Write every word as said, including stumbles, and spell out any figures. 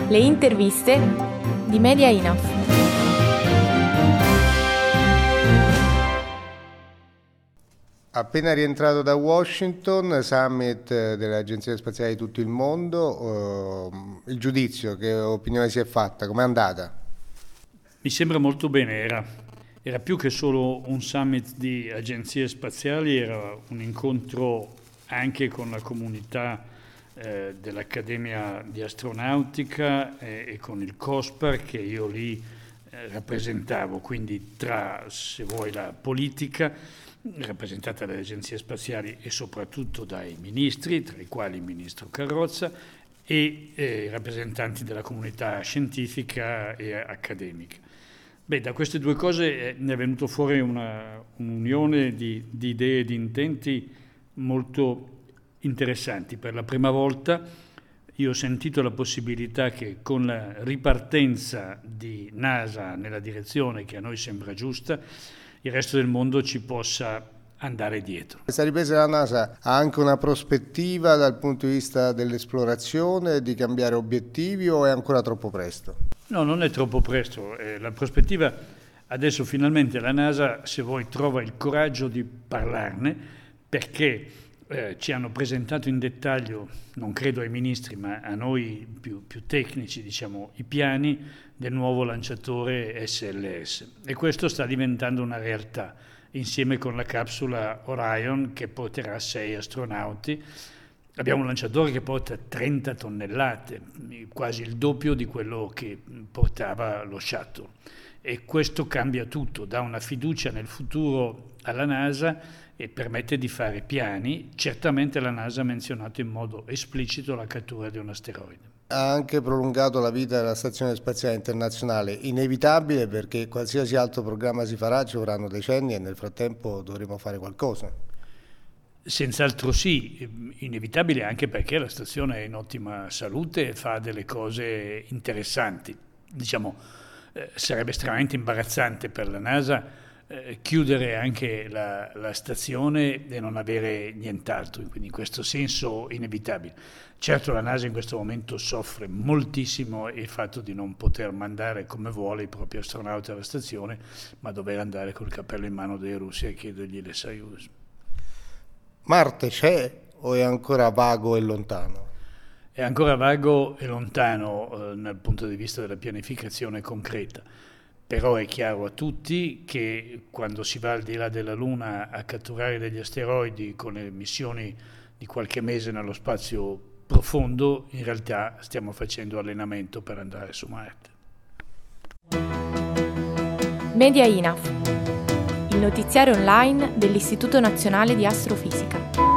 Le interviste di Media I N A F. Appena rientrato da Washington, summit delle agenzie spaziali di tutto il mondo, eh, il giudizio, che opinione si è fatta, com'è andata? Mi sembra molto bene, era, era più che solo un summit di agenzie spaziali, era un incontro anche con la comunità eh, dell'Accademia di Astronautica e, e con il COSPAR che io lì eh, rappresentavo, quindi tra, se vuoi, la politica rappresentata dalle agenzie spaziali e soprattutto dai ministri, tra i quali il ministro Carrozza, e eh, rappresentanti della comunità scientifica e accademica. Beh, da queste due cose eh, ne è venuto fuori una, un'unione di, di idee e di intenti molto interessanti. Per la prima volta io ho sentito la possibilità che con la ripartenza di NASA nella direzione che a noi sembra giusta, il resto del mondo ci possa andare dietro. Questa ripresa della NASA ha anche una prospettiva dal punto di vista dell'esplorazione, di cambiare obiettivi, o è ancora troppo presto? No, non è troppo presto. Eh, la prospettiva, adesso finalmente la NASA, se vuoi, trova il coraggio di parlarne, perché eh, ci hanno presentato in dettaglio, non credo ai ministri, ma a noi più, più tecnici, diciamo, i piani del nuovo lanciatore S L S. E questo sta diventando una realtà, insieme con la capsula Orion che porterà sei astronauti. Abbiamo un lanciatore che porta trenta tonnellate, quasi il doppio di quello che portava lo Shuttle. E questo cambia tutto, dà una fiducia nel futuro alla NASA e permette di fare piani. Certamente la NASA ha menzionato in modo esplicito la cattura di un asteroide. Ha anche prolungato la vita della Stazione Spaziale Internazionale, inevitabile perché qualsiasi altro programma si farà ci vorranno decenni e nel frattempo dovremo fare qualcosa. Senz'altro sì, inevitabile anche perché la stazione è in ottima salute e fa delle cose interessanti. Diciamo, eh, sarebbe estremamente imbarazzante per la NASA eh, chiudere anche la, la stazione e non avere nient'altro, quindi in questo senso inevitabile. Certo la NASA in questo momento soffre moltissimo il fatto di non poter mandare come vuole i propri astronauti alla stazione, ma dover andare col cappello in mano dei russi a chiedergli le Soyuz. Marte c'è o è ancora vago e lontano? È ancora vago e lontano eh, dal punto di vista della pianificazione concreta, però è chiaro a tutti che quando si va al di là della Luna a catturare degli asteroidi con le missioni di qualche mese nello spazio profondo, in realtà stiamo facendo allenamento per andare su Marte. Media I N A F, il notiziario online dell'Istituto Nazionale di Astrofisica.